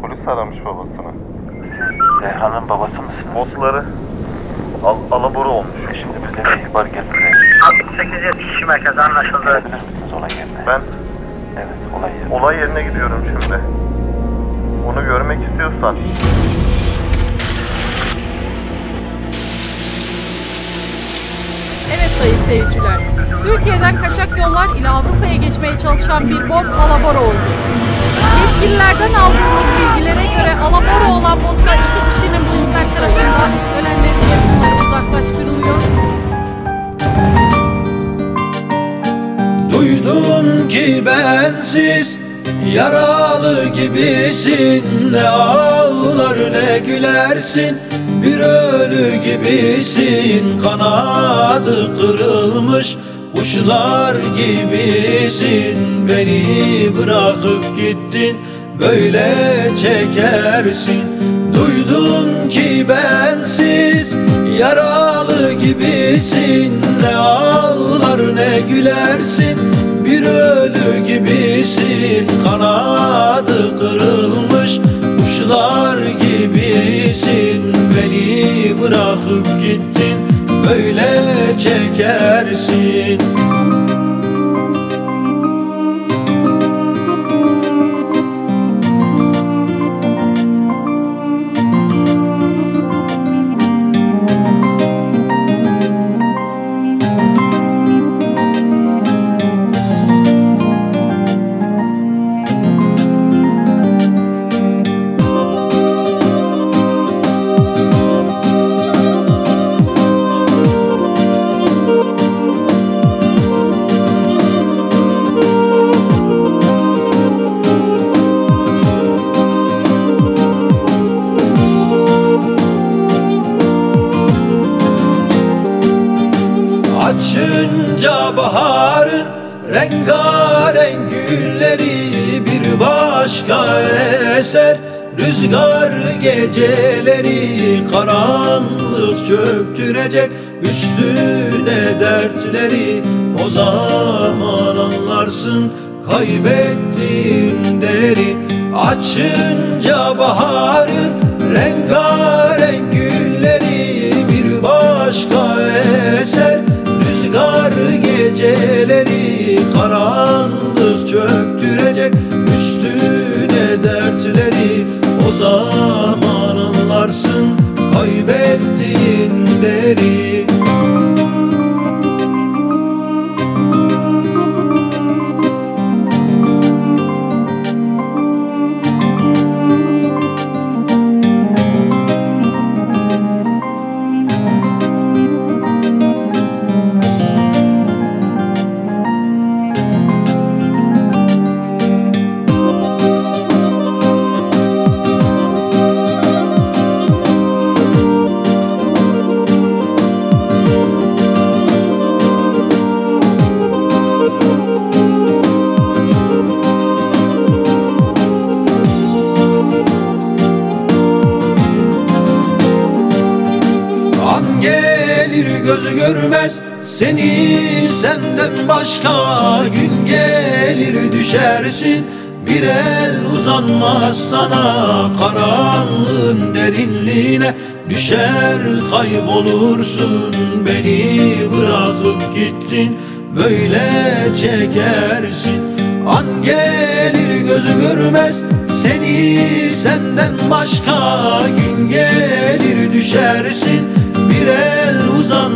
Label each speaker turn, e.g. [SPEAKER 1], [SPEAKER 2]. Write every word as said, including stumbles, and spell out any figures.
[SPEAKER 1] polis aramış babasını.
[SPEAKER 2] Zehran'ın babası mısınız?
[SPEAKER 1] Botları al alabora olmuş.
[SPEAKER 2] E şimdi bize bir ihbar geldi.
[SPEAKER 3] altmış sekiz yetmiş merkezi anlaşıldı.
[SPEAKER 2] Gelebilir misiniz olay yerine?
[SPEAKER 1] Ben
[SPEAKER 2] Evet, olay yerine.
[SPEAKER 1] olay yerine gidiyorum şimdi. Onu görmek istiyorsan.
[SPEAKER 4] Evet sayın seyirciler, Türkiye'den kaçak yollar ile Avrupa'ya geçmeye çalışan bir bot alabora oldu. Yetkililerden aldığımız bilgilere göre alabora olan botta iki kişinin bulunmak tarafından ölenlerin yakınları uzaklaştırılıyor.
[SPEAKER 5] Duydum ki bensiz yaralı gibisin, ne ağlar ne gülersin, bir ölü gibisin, kanadı kırılmış kuşlar gibisin. Beni bırakıp gittin, böyle çekersin. Duydum ki bensiz yaralı gibisin, ne ağlar ne gülersin, bir ölü gibisin, kanadı kırılmış kuşlar gibisin. Beni bırakıp gittin, böyle çekersin. Açınca baharın rengarenk gülleri bir başka eser. Rüzgar geceleri karanlık çöktürecek üstüne dertleri. O zaman anlarsın kaybettiğin değeri. Açınca baharın rengarenk gülleri bir başka eser. Rüzgar geceleri karanlık çöktürecek üstüne dertleri. O zaman anlarsın kaybettiğin değeri. Gözü görmez seni senden başka, gün gelir düşersin, bir el uzanmaz sana. Karanlığın derinliğine düşer kaybolursun. Beni bırakıp gittin, böyle çekersin. An gelir gözü görmez seni senden başka, gün gelir düşersin, bir el uzanmaz